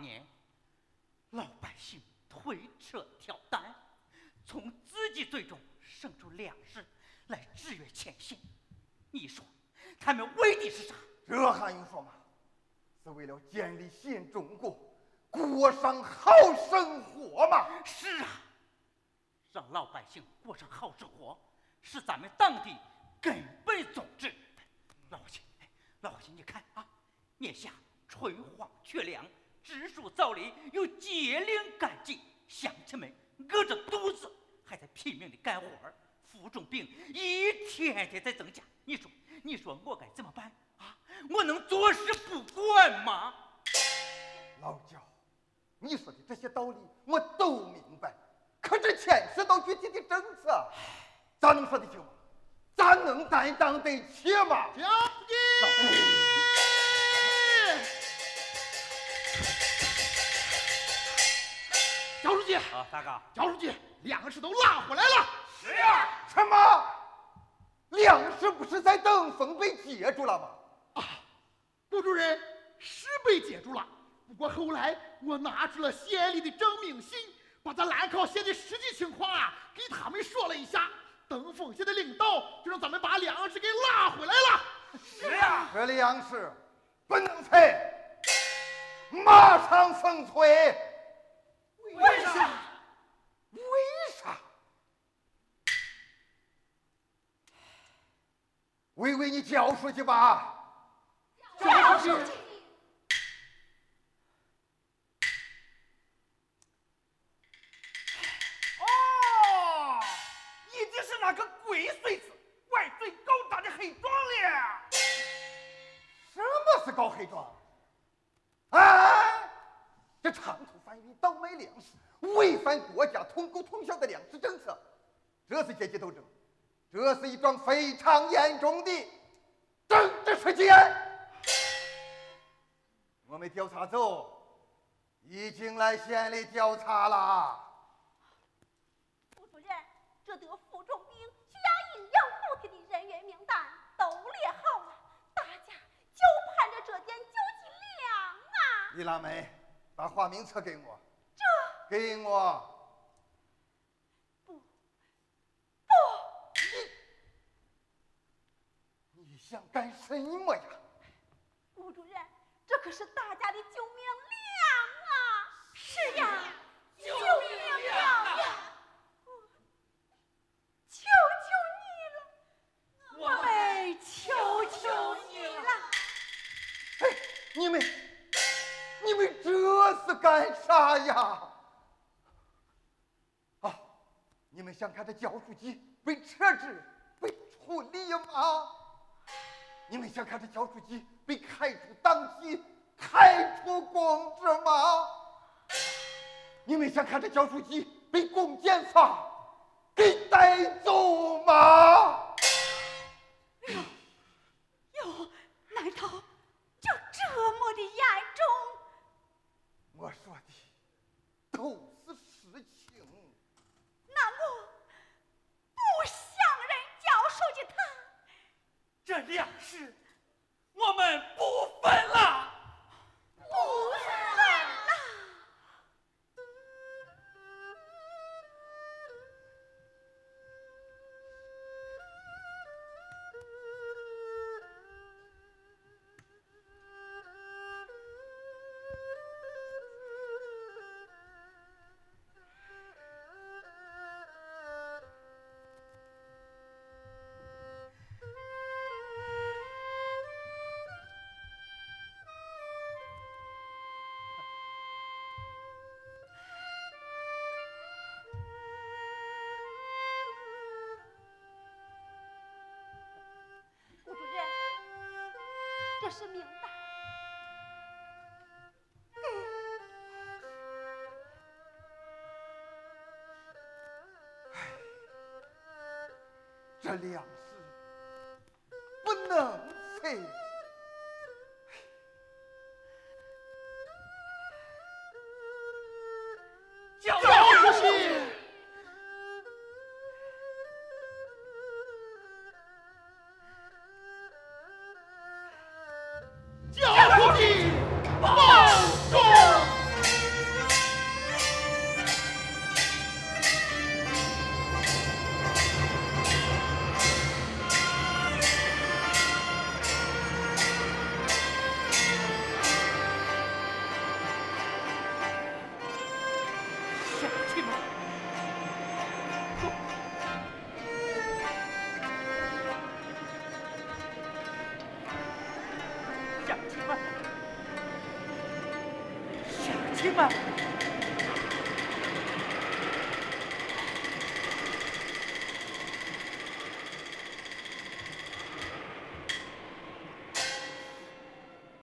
年，老百姓推车挑担，从自己嘴中生出粮食来制约前线。你说他们为的是啥？ 这还用说吗？是为了建立新中国，过上好生活嘛。 是啊，让老百姓过上好生活是咱们党的根本宗旨。老百姓，你看啊，眼下春荒缺粮，植树造林又结岭干净，乡亲们饿着肚子还在拼命的干活，副重病一天天在增加。你说我该怎么办啊？我能坐视不管吗？ 老焦，你说的这些道理我都明白，可这牵涉到具体的政策，咱能说得清吗？咱能担当得起吗？ 交给焦书记啊，大哥， 焦书记，粮食都拉回来了。 是呀。 什么？粮食不是在等风被截住了吗？ 啊，顾主任是被截住了，不过后来我拿出了县里的证明信，把咱兰考县的实际情况给他们说了一下。登封县的领导就让咱们把粮食给拉回来了。 是呀。 这粮食不能退，马上封退。 为啥？ 为啥？喂，你焦书记吧。 焦书记。 哦，一定是那个龟孙子外嘴搞大的黑状了。 什么是搞黑状？啊！这长途贩运倒卖粮食，违反国家统购统销的粮食政策，这是阶级斗争，这是一桩非常严重的政治事件。我们调查组已经来县里调查了。 副主任，这得副重兵需要营养补贴的人员名单都列好了，大家就盼着这点救济粮啊！ 李腊梅，把花名册给我。 这给我。 不， 你想干什么呀？ 顾主任，这可是大家的救命粮啊！是呀，救命粮呀！求求你了，我们求求你了！ 哎，你们这是干啥呀？啊，你们想看这焦书记被撤职、被处理吗？你们想看这焦书记被开除党籍、开除公职吗？你们想看这焦书记被公检法给带走吗？ 哟，难道就这么的严重？ 我说的都是实情。 那我不想认焦书记他。 这粮食我们不分了。 不分了。顾主任，这是名单， 这粮食不能废。 焦焦书记。焦书记，保重！ 啊！